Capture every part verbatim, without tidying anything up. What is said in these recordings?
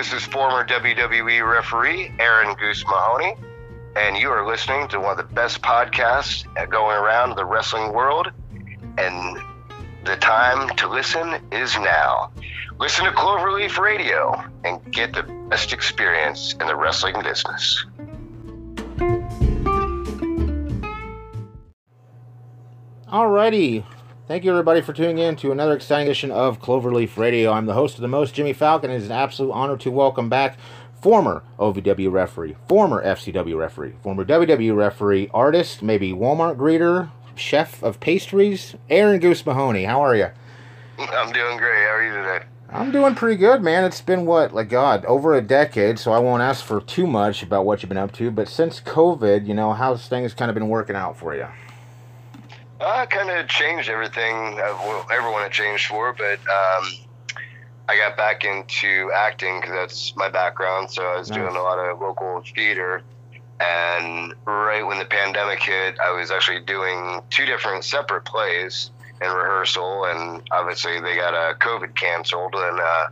This is former W W E referee Aaron Goose Mahoney, and you are listening to one of the best podcasts going around the wrestling world, and the time to listen is now. Listen to Cloverleaf Radio and get the best experience in the wrestling business. Alrighty. Thank you, everybody, for tuning in to another exciting edition of Cloverleaf Radio. I'm the host of the most, Jimmy Falcon. It is an absolute honor to welcome back former O V W referee, former F C W referee, former W W E referee, artist, maybe Walmart greeter, chef of pastries, Aaron Goose Mahoney. How are you? I'm doing great. How are you today? I'm doing pretty good, man. It's been, what, like, God, over a decade, so I won't ask for too much about what you've been up to. But since COVID, you know, how's things kind of been working out for you? Uh, kind of changed everything. Uh, well, everyone had changed for, but um, I got back into acting because that's my background. So I was nice. doing a lot of local theater. And right when the pandemic hit, I was actually doing two different separate plays in rehearsal. And obviously they got uh, COVID canceled. And uh,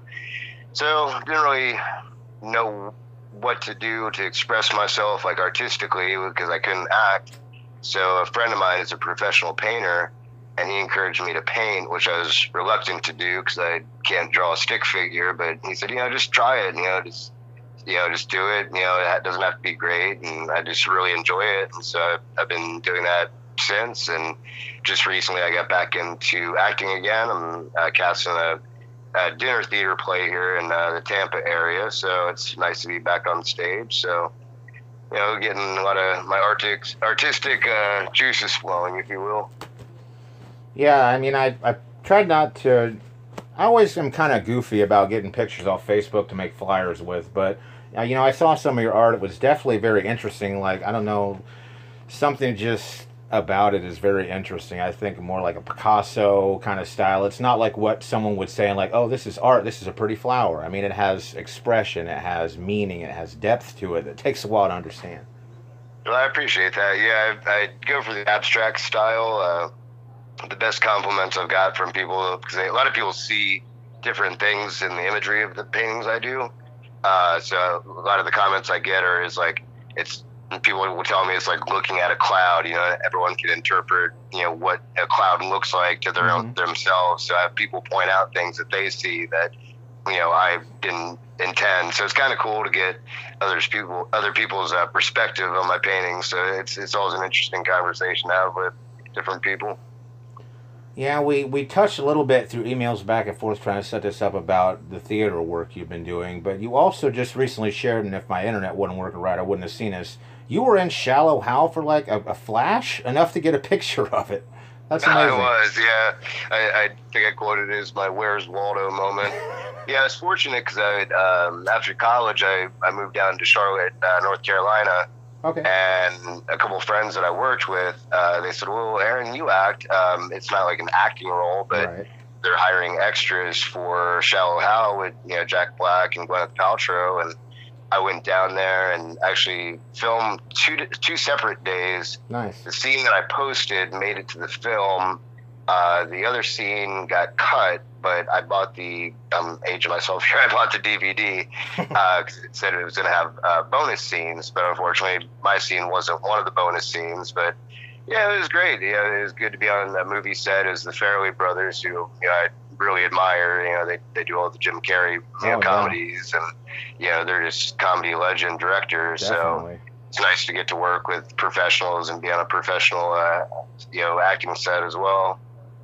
so didn't really know what to do to express myself like artistically because I couldn't act. So a friend of mine is a professional painter, and he encouraged me to paint, which I was reluctant to do because I can't draw a stick figure. But he said, you know, just try it. You know, just you know, just do it. You know, it doesn't have to be great, and I just really enjoy it. And so I've, I've been doing that since. And just recently, I got back into acting again. I'm uh, casting a, a dinner theater play here in uh, the Tampa area, so it's nice to be back on stage. So. You know, getting a lot of my artistic, artistic uh, juices flowing, if you will. Yeah, I mean, I, I tried not to... I always am kind of goofy about getting pictures off Facebook to make flyers with, but, uh, you know, I saw some of your art. It was definitely very interesting. Like, I don't know, something just about it is very interesting. I think more like a Picasso kind of style. It's not like what someone would say, like, oh, this is art, this is a pretty flower. I mean, it has expression, it has meaning, it has depth to it. It takes a while to understand. Well, I appreciate that. Yeah, I, I go for the abstract style. Uh, the best compliments I've got from people, because a lot of people see different things in the imagery of the paintings I do. Uh, so a lot of the comments I get are is like, it's people will tell me it's like looking at a cloud. You know, everyone can interpret, you know, what a cloud looks like to their mm-hmm. own themselves. So I have people point out things that they see that, you know, I didn't intend. So it's kind of cool to get others people, other people's uh, perspective on my paintings. So it's it's always an interesting conversation to have with different people. Yeah, we, we touched a little bit through emails back and forth trying to set this up about the theater work you've been doing, but you also just recently shared, and if my internet wasn't working right, I wouldn't have seen this. You were in Shallow Hal for like a, a flash, enough to get a picture of it. That's amazing. I was, yeah. I, I think I quoted it as my Where's Waldo moment. Yeah, I was fortunate because I, um, after college, I, I moved down to Charlotte, uh, North Carolina. Okay. And a couple of friends that I worked with, uh, they said, well, Aaron, you act. Um, it's not like an acting role, but right. they're hiring extras for Shallow Hal with, you know, Jack Black and Gwyneth Paltrow. And I went down there and actually filmed two two separate days. Nice. The scene that I posted made it to the film. Uh, the other scene got cut, but I bought the, I'm aging myself here, I bought the D V D because uh, it said it was going to have uh, bonus scenes, but unfortunately my scene wasn't one of the bonus scenes. But yeah, it was great. Yeah, it was good to be on a movie set as the Farrelly brothers, who, you know, I really admire. You know, they, they do all the Jim Carrey, you know, oh, comedies, yeah. and, you know, they're just comedy legend directors. Definitely. So it's nice to get to work with professionals and be on a professional, uh, you know, acting set as well.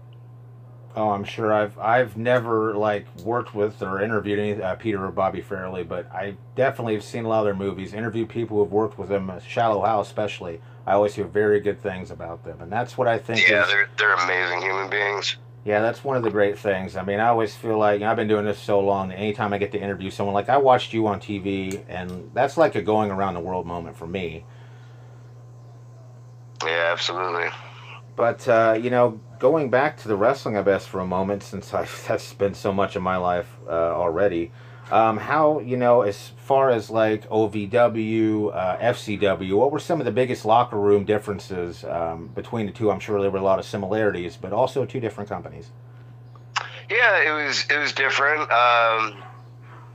Oh, I'm sure. I've I've never like worked with or interviewed any uh, Peter or Bobby Farrelly, but I definitely have seen a lot of their movies. Interviewed people who've worked with them, uh, Shallow Hal especially. I always hear very good things about them, and that's what I think. Yeah, is, they're they're amazing human beings. Yeah, that's one of the great things. I mean, I always feel like, you know, I've been doing this so long that anytime I get to interview someone, like I watched you on T V, and that's like a going around the world moment for me. Yeah, absolutely. But, uh, you know, going back to the wrestling, I guess, for a moment, since I've, that's been so much of my life uh, already, um, how, you know, as far as, like, O V W, uh, F C W, what were some of the biggest locker room differences um, between the two? I'm sure there were a lot of similarities, but also two different companies. Yeah, it was it was different. Um,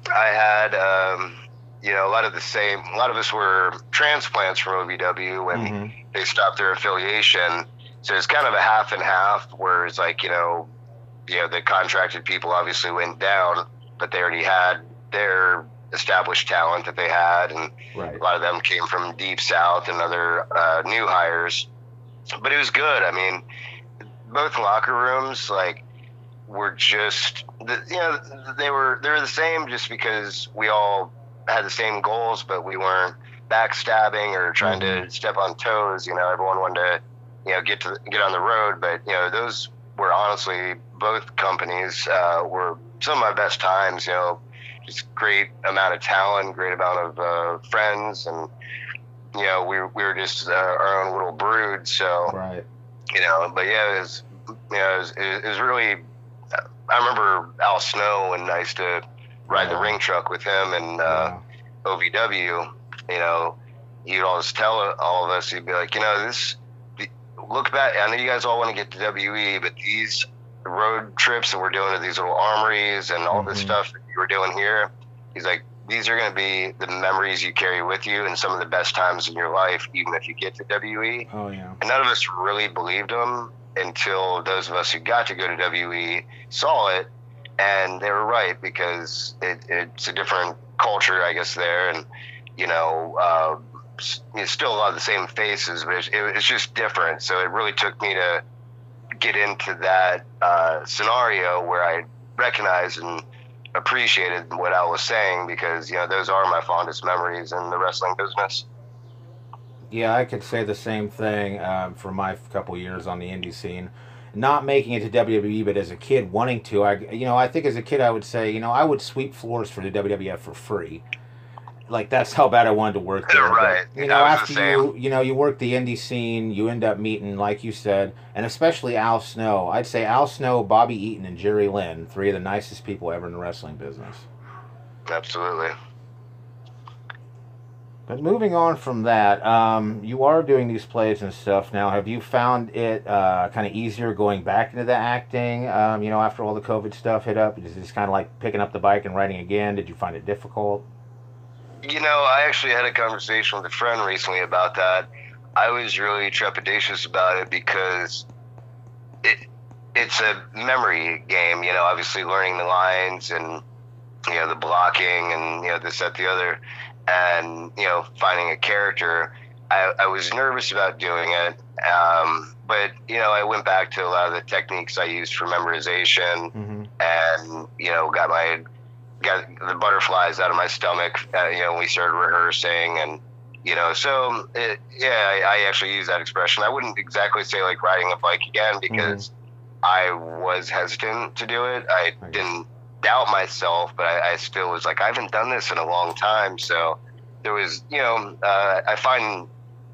I had, um, you know, a lot of the same, a lot of us were transplants from O V W when mm-hmm. they stopped their affiliation. So it's kind of a half and half where it's like, you know, you know, the contracted people obviously went down, but they already had their established talent that they had. And right. a lot of them came from deep South and other uh, new hires. But it was good. I mean, both locker rooms, like, were just, you know, they were, they were the same just because we all had the same goals, but we weren't backstabbing or trying mm-hmm. to step on toes. You know, everyone wanted to, you know, get to get on the road. But, you know, those were honestly, both companies uh, were some of my best times, you know, just great amount of talent, great amount of uh, friends. And, you know, we, we were just uh, our own little brood. So, right. you know, but yeah, it was, you know, it was, it was really, I remember Al Snow when I used to ride yeah. the ring truck with him and uh, yeah. O V W, you know, he'd always tell all of us, he'd be like, you know, this, look back, I know you guys all want to get to W E, but these road trips that we're doing to these little armories and all mm-hmm. this stuff that you were doing here, he's like, these are going to be the memories you carry with you and some of the best times in your life, even if you get to W E. Oh, yeah. And none of us really believed him until those of us who got to go to W E saw it, and they were right, because it, it's a different culture, I guess, there, and, you know, uh, it's still a lot of the same faces, but it's, it, it's just different. So it really took me to get into that uh, scenario where I recognized and appreciated what Al was saying, because, you know, those are my fondest memories in the wrestling business. Yeah, I could say the same thing um, for my couple years on the indie scene. Not making it to W W E, but as a kid wanting to, I, you know, I think as a kid I would say, you know, I would sweep floors for the W W F for free. Like, that's how bad I wanted to work there. Right. But, you know, after you, you know, you work the indie scene, you end up meeting, like you said, and especially Al Snow. I'd say Al Snow, Bobby Eaton, and Jerry Lynn, three of the nicest people ever in the wrestling business. Absolutely. But moving on from that, um, you are doing these plays and stuff now. Have you found it uh, kind of easier going back into the acting, um, you know, after all the COVID stuff hit up? Is this kind of like picking up the bike and writing again? Did you find it difficult? You know, I actually had a conversation with a friend recently about that. I was really trepidatious about it because it it's a memory game, you know, obviously learning the lines and, you know, the blocking and, you know, this, that, the other. And, you know, finding a character, I, I was nervous about doing it. Um, but, you know, I went back to a lot of the techniques I used for memorization mm-hmm. and, you know, got my, got the butterflies out of my stomach, uh, you know, when we started rehearsing. And, you know, so, it, yeah, I, I actually use that expression. I wouldn't exactly say like riding a bike again, because mm-hmm. I was hesitant to do it. I okay. didn't doubt myself, but I, I still was like, I haven't done this in a long time. So there was, you know, uh, I find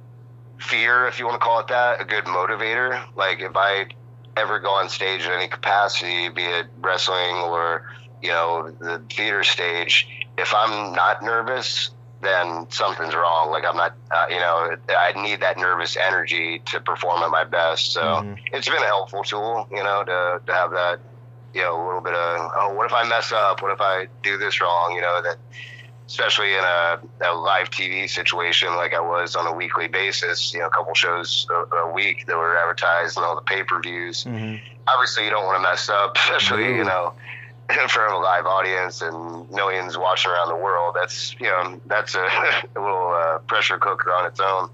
fear, if you want to call it that, a good motivator. Like if I ever go on stage in any capacity, be it wrestling or, you know, the theater stage, if I'm not nervous, then something's wrong. Like I'm not, uh, you know, I need that nervous energy to perform at my best. So mm-hmm. it's been a helpful tool, you know, to, to have that, you know, a little bit of, oh, what if I mess up? What if I do this wrong? You know, that especially in a, a live T V situation like I was on a weekly basis, you know, a couple shows a, a week that were advertised and all the pay-per-views. Mm-hmm. Obviously, you don't want to mess up, especially, mm-hmm. you know, in front of a live audience and millions watching around the world. That's, you know, that's a, a little uh, pressure cooker on its own.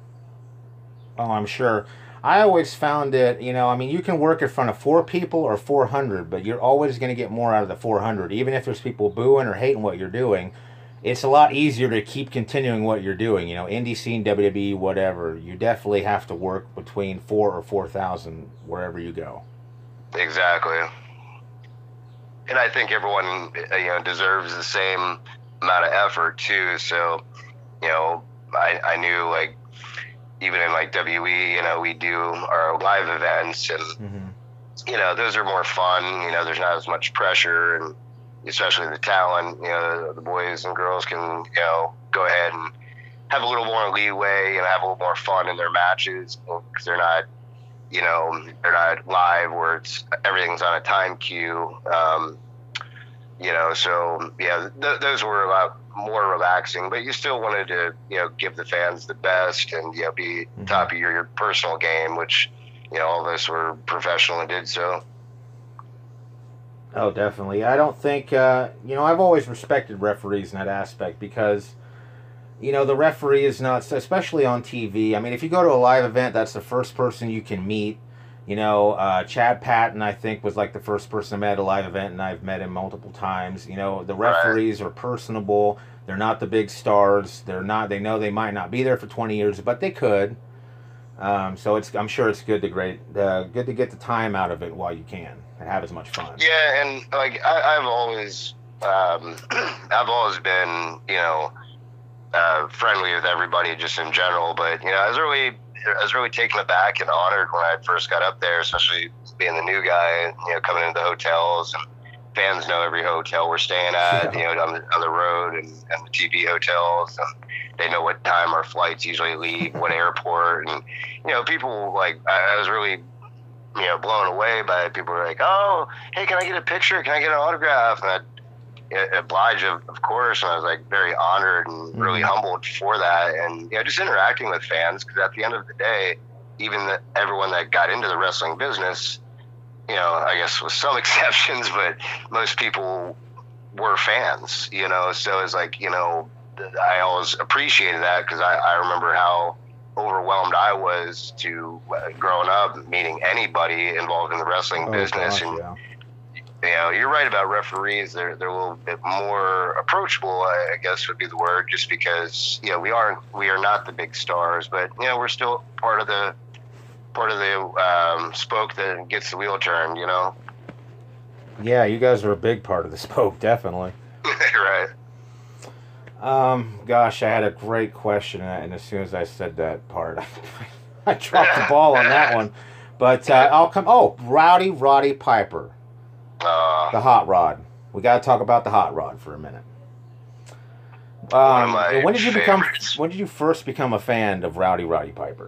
Oh, I'm sure. I always found it, you know, I mean, you can work in front of four people or four hundred, but you're always going to get more out of the four hundred. Even if there's people booing or hating what you're doing, it's a lot easier to keep continuing what you're doing. You know, indie scene, W W E, whatever. You definitely have to work between four or four thousand wherever you go. Exactly. And I think everyone, you know, deserves the same amount of effort, too. So, you know, I, I knew, like, even in like W E, you know, we do our live events and, mm-hmm. you know, those are more fun. You know, there's not as much pressure, and especially the talent, you know, the boys and girls can, you know, go ahead and have a little more leeway and have a little more fun in their matches, because they're not, you know, they're not live where it's everything's on a time cue. Um, you know, so yeah, th- those were a lot more relaxing, but you still wanted to, you know, give the fans the best and, you know, be Mm-hmm. top of your, your personal game, which, you know, all of us were professional and did so. Oh, definitely. I don't think, uh, you know, I've always respected referees in that aspect because, you know, the referee is not, especially on T V. I mean, if you go to a live event, that's the first person you can meet. You know, uh, Chad Patton, I think, was like the first person I met at a live event, and I've met him multiple times. You know, the referees are personable. They're not the big stars. They're not. They know they might not be there for twenty years, but they could. Um, so it's. I'm sure it's good to great. Uh, good to get the time out of it while you can and have as much fun. Yeah, and like I, I've always, um, I've always been, you know, uh, friendly with everybody just in general. But you know, I was really, I was really taken aback and honored when I first got up there, especially being the new guy. You know, coming into the hotels, and fans know every hotel we're staying at. Yeah. You know, on the on the road and, and the T V hotels. And they know what time our flights usually leave, what airport, and you know, people like I, I was really, you know, blown away by it. People were like, "Oh, hey, can I get a picture? Can I get an autograph?" And I obliged, of, of course, and I was like very honored and really Mhm. humbled for that. And you know, just interacting with fans, because at the end of the day, even the, everyone that got into the wrestling business, you know, I guess with some exceptions, but most people were fans. You know, so it's like, you know, I always appreciated that because I, I remember how overwhelmed I was to uh, growing up, meeting anybody involved in the wrestling Oh, business. gosh, And yeah. you know, you're right about referees. They're they're a little bit more approachable, I guess would be the word, just because, you know, we aren't we are not the big stars, but you know, we're still part of the part of the um, spoke that gets the wheel turned. You know. Yeah, you guys are a big part of the spoke, definitely. Right. Um, gosh, I had a great question, and as soon as I said that part, I dropped the ball on that one. But uh, I'll come. Oh, Rowdy Roddy Piper, Uh, the hot rod. We got to talk about the hot rod for a minute. One of Um, my when did you become? favorites. When did you first become a fan of Rowdy Roddy Piper?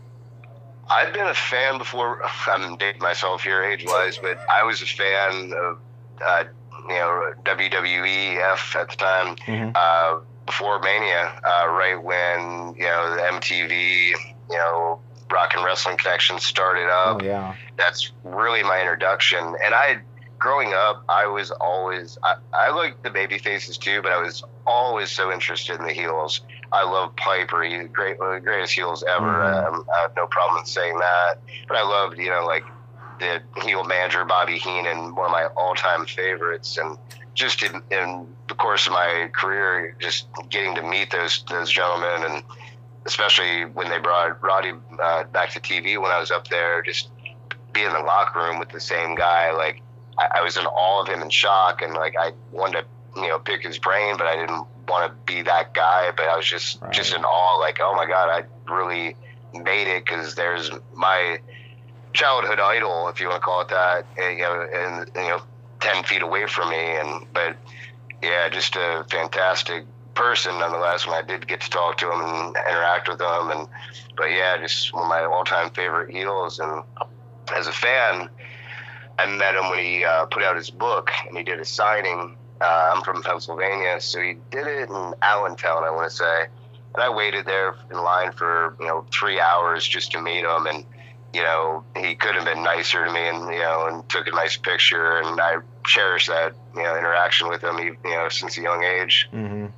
I've been a fan before. I'm dating myself here age-wise, but I was a fan of, uh, you know, W W E F at the time, Mhm. uh, before Mania, uh, right when, you know, the M T V, you know, Rock and Wrestling Connection started up. Oh yeah. That's really my introduction. And I, growing up, I was always, I, I liked the baby faces too, but I was always so interested in the heels. I love Piper. He's great, one of the greatest heels ever. Mhm. Um, I have no problem in saying that. But I loved, you know, like the heel manager, Bobby Heenan, one of my all-time favorites. And just in, in the course of my career, just getting to meet those those gentlemen, and especially when they brought Roddy uh, back to T V when I was up there, just be in the locker room with the same guy. Like I, I was in awe of him and shock, and like I wanted to, you know, pick his brain, but I didn't want to be that guy. But I was just Right. just in awe. Like, oh my God, I really made it, because there's my childhood idol, if you want to call it that, and, you know, and you know, ten feet away from me. And but yeah, just a fantastic person nonetheless. When I did get to talk to him and interact with him, and but yeah, just one of my all-time favorite heels. And as a fan, I met him when he uh, put out his book, and he did a signing. Uh, I'm from Pennsylvania, so he did it in Allentown, I want to say. And I waited there in line for, you know, three hours just to meet him. And, you know, he could have been nicer to me, and, you know, and took a nice picture. And I cherish that, you know, interaction with him, you know, since a young age. Mm-hmm.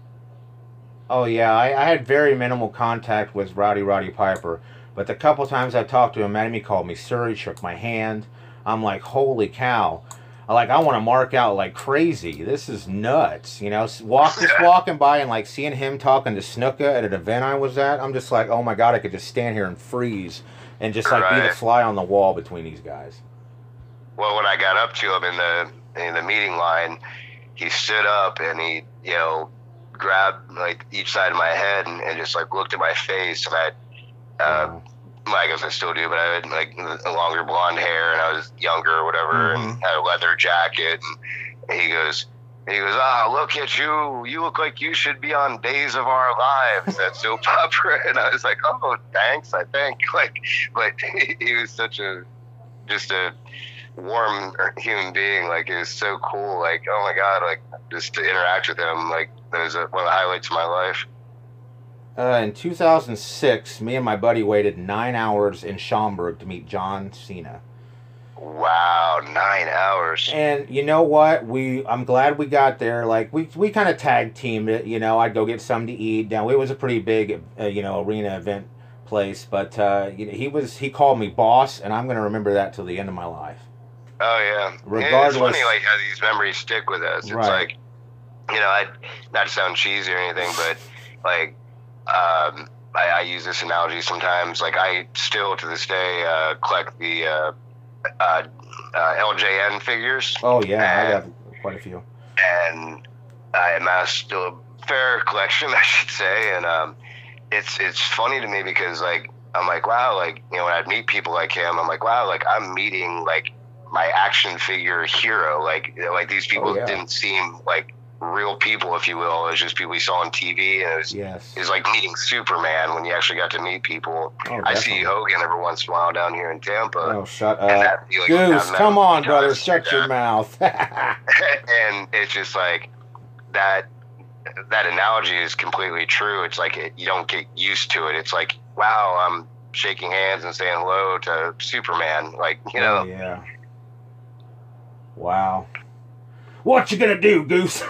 Oh yeah, I, I had very minimal contact with Rowdy Roddy Piper, but the couple times I talked to him, man, he called me sir. He shook my hand. I'm like, holy cow! I like, I want to mark out like crazy. This is nuts, you know. Walk just walking by and like seeing him talking to Snuka at an event I was at. I'm just like, oh my God, I could just stand here and freeze and just like be the Right. fly on the wall between these guys. Well, when I got up to him in the in the meeting line, he stood up and he, you know, grabbed like each side of my head and, and just like looked at my face. And I, uh, Wow. well, I guess I still do, but I had like a longer blonde hair, and I was younger or whatever, Mhm. and had a leather jacket. And he goes, he goes, ah, look at you! You look like you should be on Days of Our Lives, that soap opera. And I was like, oh, thanks, I think. Like, but he, he was such a, just a, warm human being. Like, it was so cool. Like, oh my God, like, just to interact with him, like, that was one of the highlights of my life. Uh, in two thousand six, me and my buddy waited nine hours in Schaumburg to meet John Cena. Wow, nine hours. And you know what? We I'm glad we got there. Like we we kind of tag teamed it. You know, I'd go get something to eat. Now it was a pretty big, uh, you know, arena event place. But uh, you know, he was he called me boss, and I'm gonna remember that till the end of my life. Oh yeah. Regardless, it's funny like how these memories stick with us. It's right. like, you know, I not to sound cheesy or anything, but like, um, I, I use this analogy sometimes. Like I still to this day uh, collect the. Uh, Uh, uh, L J N figures. Oh yeah, and, I got quite a few. And I amassed a fair collection, I should say. And um, it's it's funny to me because like I'm like wow, like you know when I'd meet people like him, I'm like wow, like I'm meeting like my action figure hero. Like you know, like these people oh, yeah. didn't seem like real people, if you will. It was just people we saw on T V, and it was yes. it was like meeting Superman when you actually got to meet people. Oh, I see Hogan every once in a while down here in Tampa. Oh, shut up, like, Goose! Come on, brother, shut your mouth. And it's just like that. That analogy is completely true. It's like it, you don't get used to it. It's like wow, I'm shaking hands and saying hello to Superman. Like you know. Oh, yeah. Wow. What you gonna do, Goose?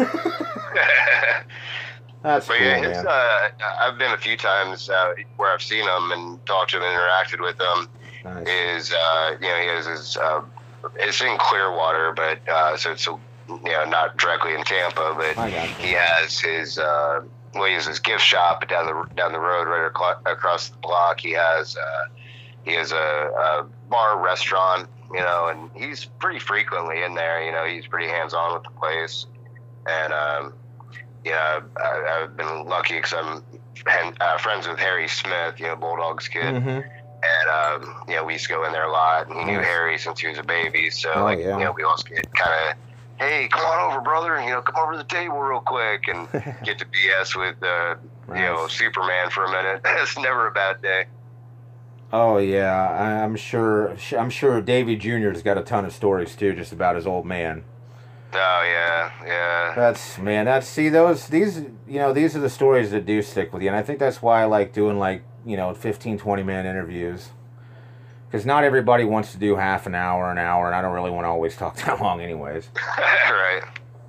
That's but cool, yeah, it's, man. uh, I've been a few times uh, where I've seen him and talked to him and interacted with him. Nice. Is uh, you know he has his uh, it's in Clearwater, but uh, so it's you know not directly in Tampa, but he has his uh, well he has his gift shop down the down the road right across, across the block. He has uh, he has a, a bar restaurant. You know, and he's pretty frequently in there. You know, he's pretty hands-on with the place. And, um, you know, I, I've been lucky because I'm uh, friends with Harry Smith, you know, Bulldogs kid. Mm-hmm. And, um, you know, we used to go in there a lot. And he knew Harry since he was a baby. So, oh, like, yeah. you know, we always get kind of, hey, come on over, brother. You know, come over to the table real quick and get to B S with, uh, nice. you know, Superman for a minute. It's never a bad day. Oh yeah, I'm sure. I'm sure Davey Junior's got a ton of stories too, just about his old man. Oh yeah, yeah. That's man. That's see those these you know these are the stories that do stick with you, and I think that's why I like doing like you know fifteen, twenty minute interviews, because not everybody wants to do half an hour, an hour, and I don't really want to always talk that long, anyways. Right.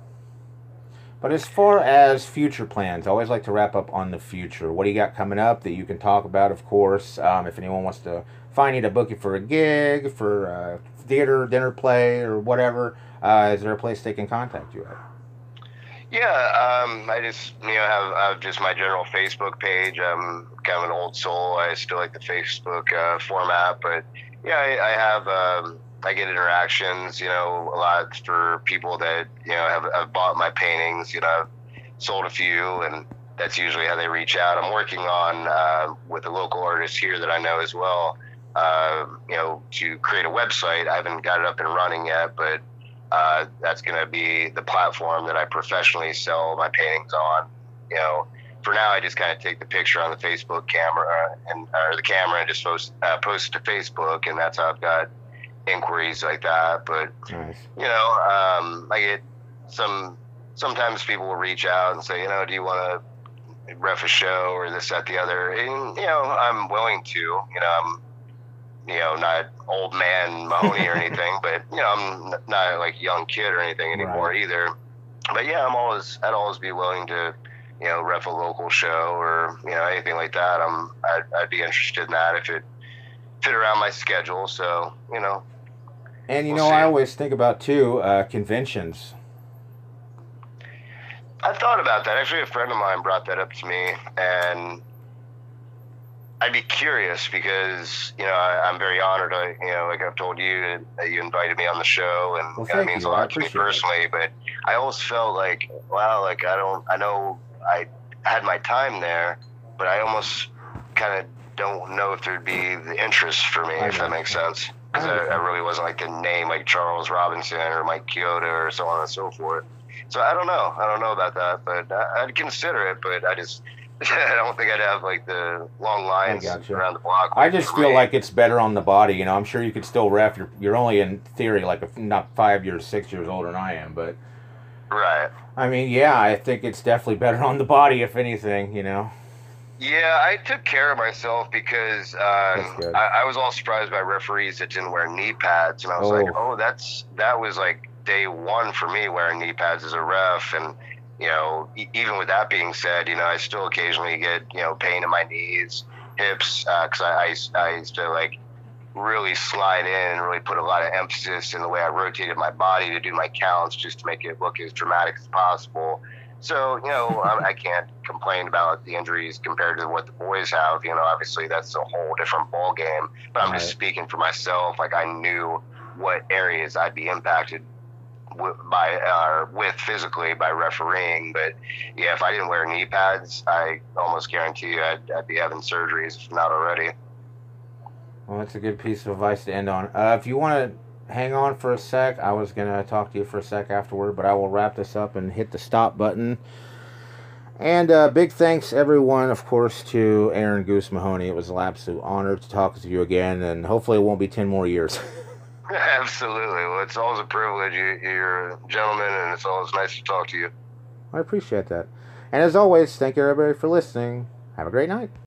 But as far as future plans, I always like to wrap up on the future. What do you got coming up that you can talk about, of course? Um, if anyone wants to find you to book you for a gig, for uh, theater, dinner play, or whatever, uh, is there a place they can contact you at? Yeah, um, I just, you know, have, have just my general Facebook page. I'm kind of an old soul. I still like the Facebook uh, format, but yeah, I, I have... Um, I get interactions, you know, a lot for people that, you know, have, have bought my paintings, you know, I've sold a few, and that's usually how they reach out. I'm working on, uh, with a local artist here that I know as well, uh, you know, to create a website. I haven't got it up and running yet, but uh, that's going to be the platform that I professionally sell my paintings on. You know, for now, I just kind of take the picture on the Facebook camera and or the camera and just post, uh, post it to Facebook, and that's how I've got inquiries like that. But nice. you know, um, I get some. Sometimes people will reach out and say, you know, do you want to ref a show or this, that, the other? And you know, I'm willing to. You know, I'm, you know, not old man Mahoney or anything, but you know, I'm not like a young kid or anything anymore right. either. But yeah, I'm always, I'd always be willing to, you know, ref a local show or you know anything like that. I'm, I'd, I'd be interested in that if it fit around my schedule. So you know. And you we'll know, see. I always think about too uh, conventions. I thought about that. Actually, a friend of mine brought that up to me, and I'd be curious because you know I, I'm very honored. I, you know, like I've told you that you invited me on the show, and well, that means you. a lot to me personally. It. But I always felt like, wow, like I don't, I know I had my time there, but I almost kind of don't know if there'd be the interest for me, I if that makes sense. Because I, I really wasn't like the name like Charles Robinson or Mike Chioda or so on and so forth. So I don't know. I don't know about that, but I, I'd consider it. But I just I don't think I'd have like the long I lines gotcha. around the block. I just feel like it's better on the body. You know, I'm sure you could still ref. You're, you're only in theory like a, not five years, six years older than I am, but Right. I mean, yeah, I think it's definitely better on the body, if anything. You know. Yeah, I took care of myself because um, good. I, I was all surprised by referees that didn't wear knee pads, and I was Oh. like, "Oh, that's that was like day one for me wearing knee pads as a ref." And you know, e- even with that being said, you know, I still occasionally get you know pain in my knees, hips, because I, I I used to like really slide in and really put a lot of emphasis in the way I rotated my body to do my counts, just to make it look as dramatic as possible. So, you know, I, I can't complain about the injuries compared to what the boys have. You know, obviously that's a whole different ball game. But I'm Right. just speaking for myself. Like I knew what areas I'd be impacted with, by uh, with physically by refereeing. But yeah, if I didn't wear knee pads, I almost guarantee you I'd, I'd be having surgeries, if not already. Well, that's a good piece of advice to end on. Uh, if you want to hang on for a sec, I was going to talk to you for a sec afterward, but I will wrap this up and hit the stop button. And uh, big thanks, everyone, of course, to Aaron Goose Mahoney. It was an absolute honor to talk with you again, and hopefully it won't be ten more years. Absolutely. Well, it's always a privilege. You, you're a gentleman, and it's always nice to talk to you. I appreciate that. And as always, thank you, everybody, for listening. Have a great night.